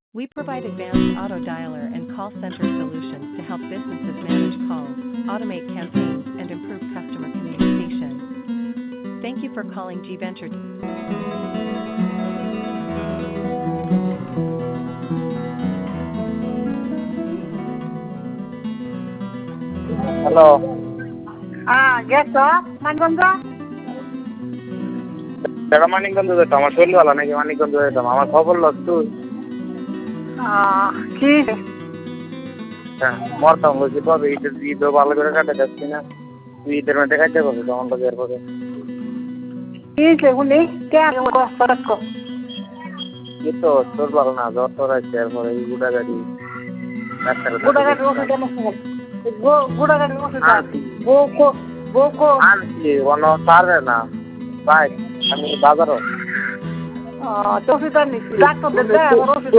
We provide advanced auto dialer and call center solutions to help businesses manage calls, automate campaigns, and improve customer communication. Thank you for calling G Venture. Hello. গেছো মানগঞ্জ? টাকা মানিকগঞ্জ যেতাম, আমার শরীর ভালো নাকি মানিকগঞ্জ যেতাম, আমার খবর লস তুই। কি হ্যাঁ মরতাম বলছি কবে ঈদও ভালো করে কাটে যাচ্ছি না, তুই ঈদের মধ্যে খাইতে পারবি তখন তো বের করে কি শুনি কে ফরক কি তো তোর ভালো না, জ্বর তোর আসছে এরপরে এই গুড়া গাড়ি গুড়াগাড়ির ওষুধ গুড়াগাড়ির ওষুধ বউকো আনছি কোনো পারবে না ভাই, আমি বাজারও ওষুধ আনিছি ডাক্তার ওষুধ